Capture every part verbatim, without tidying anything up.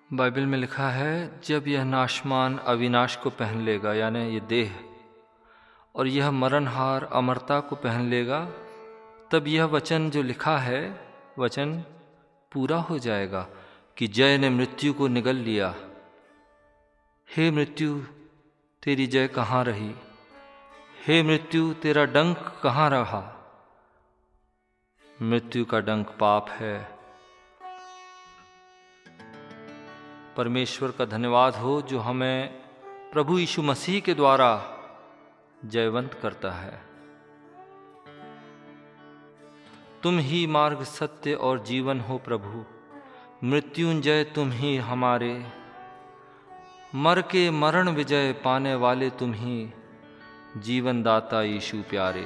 Bible में लिखा है, जब यह नाशमान अविनाश को पहन लेगा, यानी ये देह, और यह मरणहार अमरता को पहन लेगा, तब यह वचन जो लिखा है वचन पूरा हो जाएगा कि जय ने मृत्यु को निगल लिया। हे मृत्यु, तेरी जय कहाँ रही? हे मृत्यु, तेरा डंक कहाँ रहा? मृत्यु का डंक पाप है। परमेश्वर का धन्यवाद हो जो हमें प्रभु यीशु मसीह के द्वारा जयवंत करता है। तुम ही मार्ग, सत्य और जीवन हो प्रभु, मृत्युंजय तुम ही हमारे, मर के मरण विजय पाने वाले तुम ही, जीवन दाता यीशु प्यारे।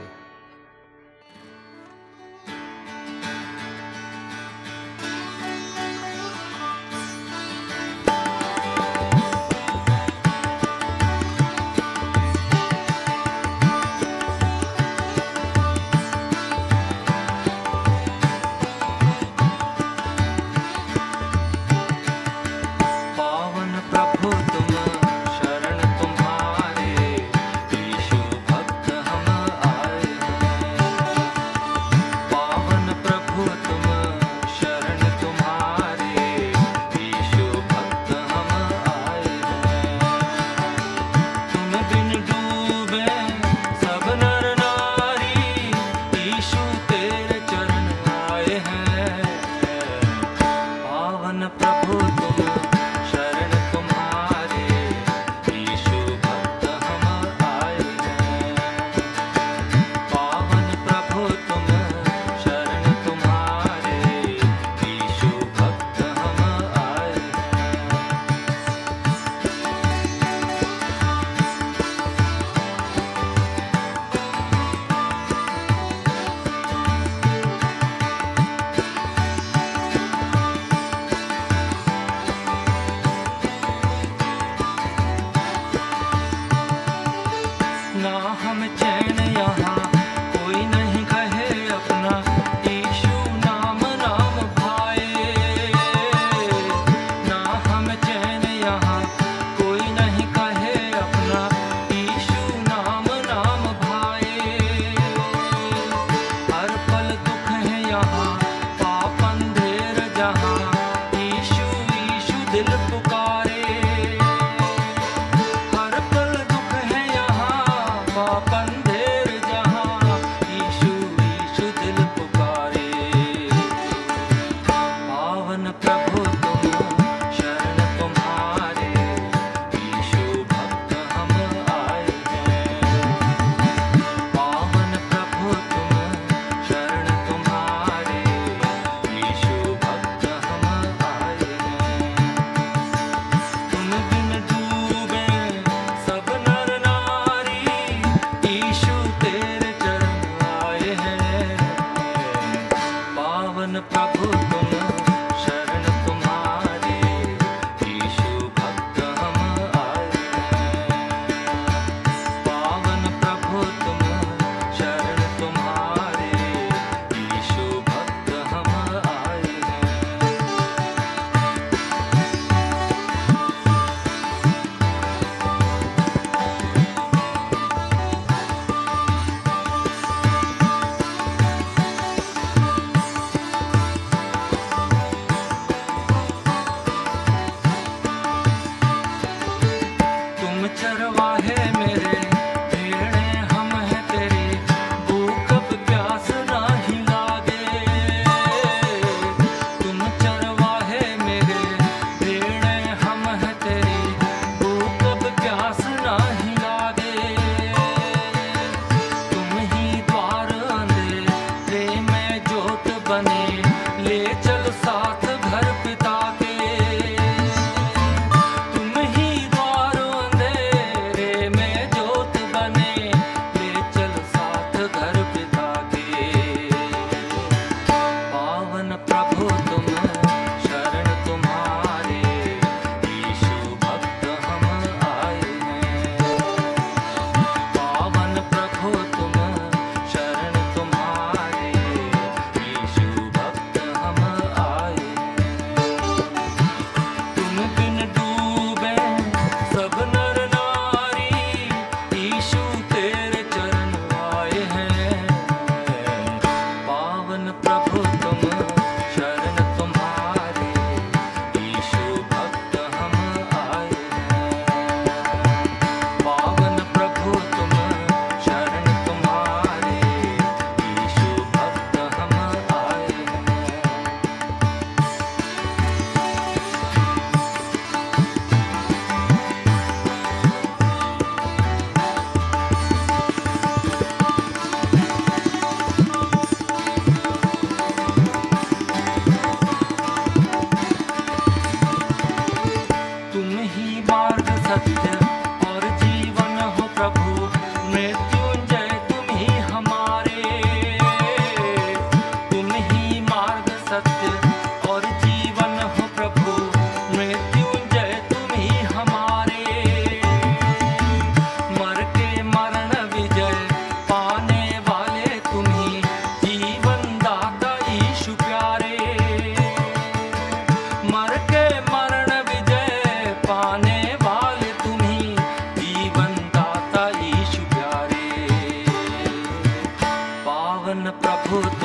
पावन प्रभु